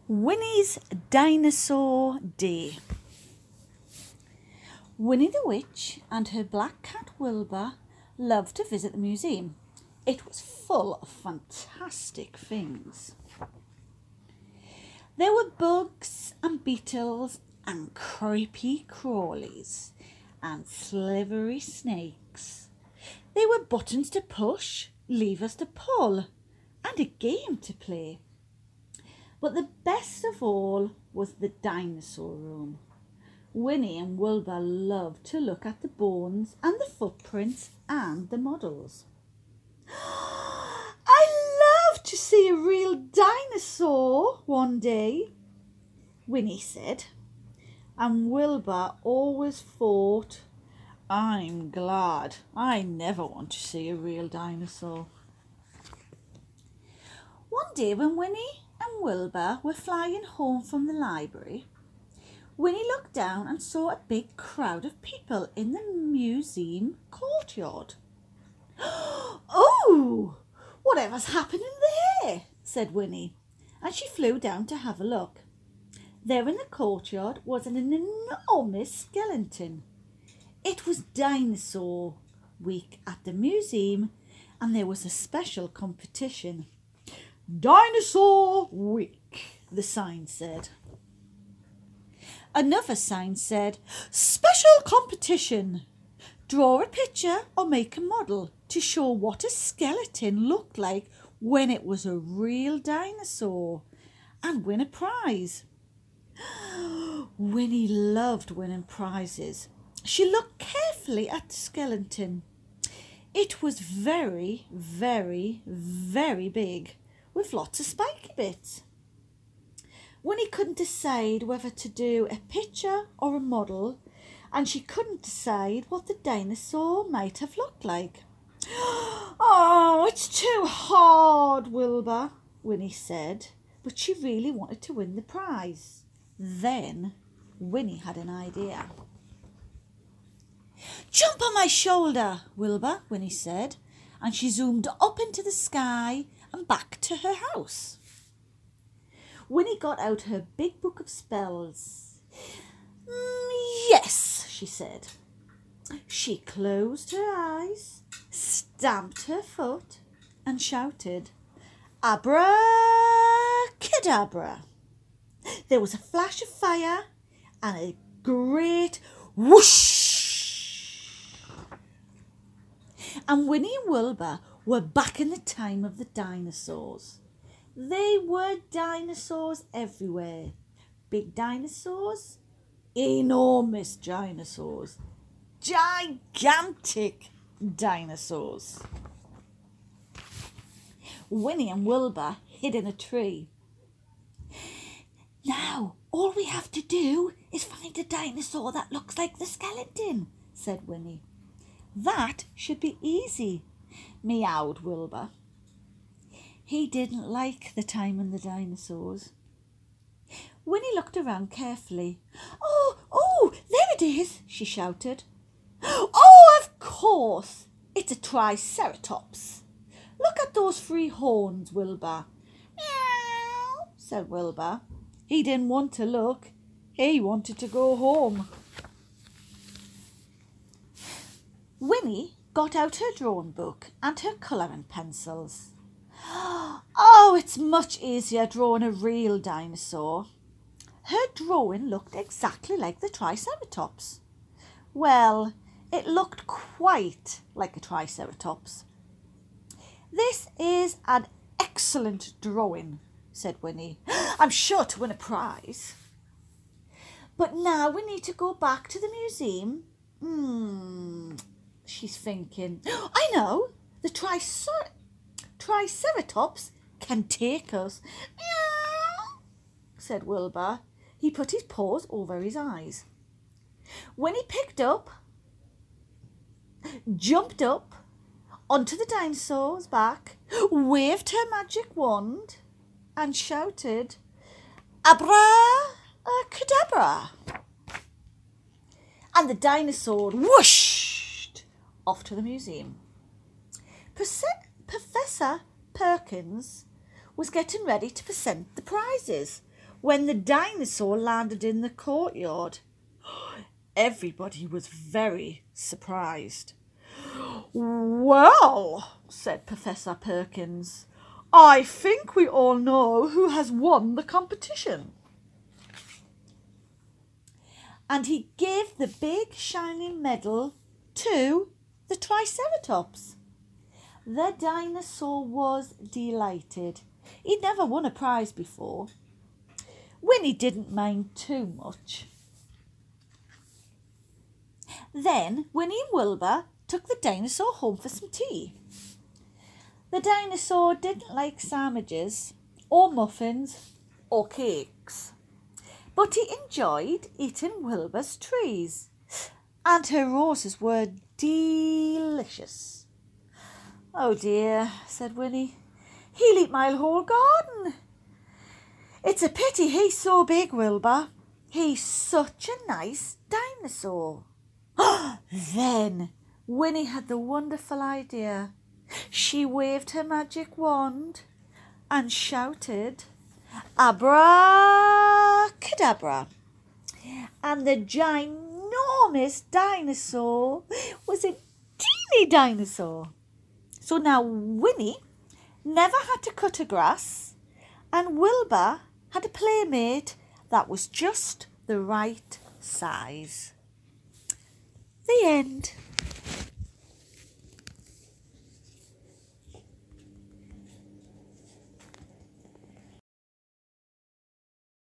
Winnie's Dinosaur Day. Winnie the Witch and her black cat Wilbur loved to visit the museum. It was full of fantastic things. There were bugs and beetles and creepy crawlies and slithery snakes. There were buttons to push, levers to pull, and a game to play. But the best of all was the dinosaur room. Winnie and Wilbur loved to look at the bones and the footprints and the models. I love to see a real dinosaur one day, Winnie said. And Wilbur always thought, I'm glad I never want to see a real dinosaur. One day when Winnie and Wilbur were flying home from the library, Winnie looked down and saw a big crowd of people in the museum courtyard. Oh, whatever's happening there, said Winnie, and she flew down to have a look. There in the courtyard was an enormous skeleton. It was Dinosaur Week at the museum, and there was a special competition. Dinosaur Week, the sign said. Another sign said, Special competition. Draw a picture or make a model to show what a skeleton looked like when it was a real dinosaur and win a prize. Winnie loved winning prizes. She looked carefully at the skeleton. It was very, very, very big, with lots of spiky bits. Winnie couldn't decide whether to do a picture or a model, and she couldn't decide what the dinosaur might have looked like. Oh, it's too hard, Wilbur, Winnie said, but she really wanted to win the prize. Then Winnie had an idea. Jump on my shoulder, Wilbur, Winnie said, and she zoomed up into the sky and back to her house. Winnie got out her big book of spells. Yes, she said. She closed her eyes, stamped her foot, and shouted, Abracadabra. There was a flash of fire and a great whoosh. And Winnie and Wilbur were back in the time of the dinosaurs. There were dinosaurs everywhere. Big dinosaurs, enormous dinosaurs, gigantic dinosaurs. Winnie and Wilbur hid in a tree. Now, all we have to do is find a dinosaur that looks like the skeleton, said Winnie. That should be easy, meowed Wilbur. He didn't like the time and the dinosaurs. Winnie looked around carefully. Oh, there it is, she shouted. Oh, of course, it's a triceratops. Look at those 3 horns, Wilbur. Meow, said Wilbur. He didn't want to look. He wanted to go home. Winnie got out her drawing book and her colouring pencils. Oh, it's much easier drawing a real dinosaur. Her drawing looked exactly like the triceratops. Well, it looked quite like a triceratops. This is an excellent drawing, said Winnie. I'm sure to win a prize. But now we need to go back to the museum. She's thinking. I know, the Triceratops can take us. Meow, said Wilbur. He put his paws over his eyes. When he picked up, jumped up onto the dinosaur's back, waved her magic wand, and shouted, Abracadabra! And the dinosaur whooshed off to the museum. Professor Perkins was getting ready to present the prizes when the dinosaur landed in the courtyard. Everybody was very surprised. "Well," said Professor Perkins, "I think we all know who has won the competition." And he gave the big shining medal to the Triceratops. The dinosaur was delighted. He'd never won a prize before. Winnie didn't mind too much. Then Winnie and Wilbur took the dinosaur home for some tea. The dinosaur didn't like sandwiches or muffins or cakes, but he enjoyed eating Wilbur's trees, and her roses were delicious. "Oh dear," said Winnie, "he'll eat my whole garden. It's a pity he's so big, Wilbur. He's such a nice dinosaur." Then Winnie had the wonderful idea. She waved her magic wand and shouted, "Abracadabra!" And the ginormous dinosaur was a teeny dinosaur. So now Winnie never had to cut her grass, and Wilbur had a playmate that was just the right size. The end.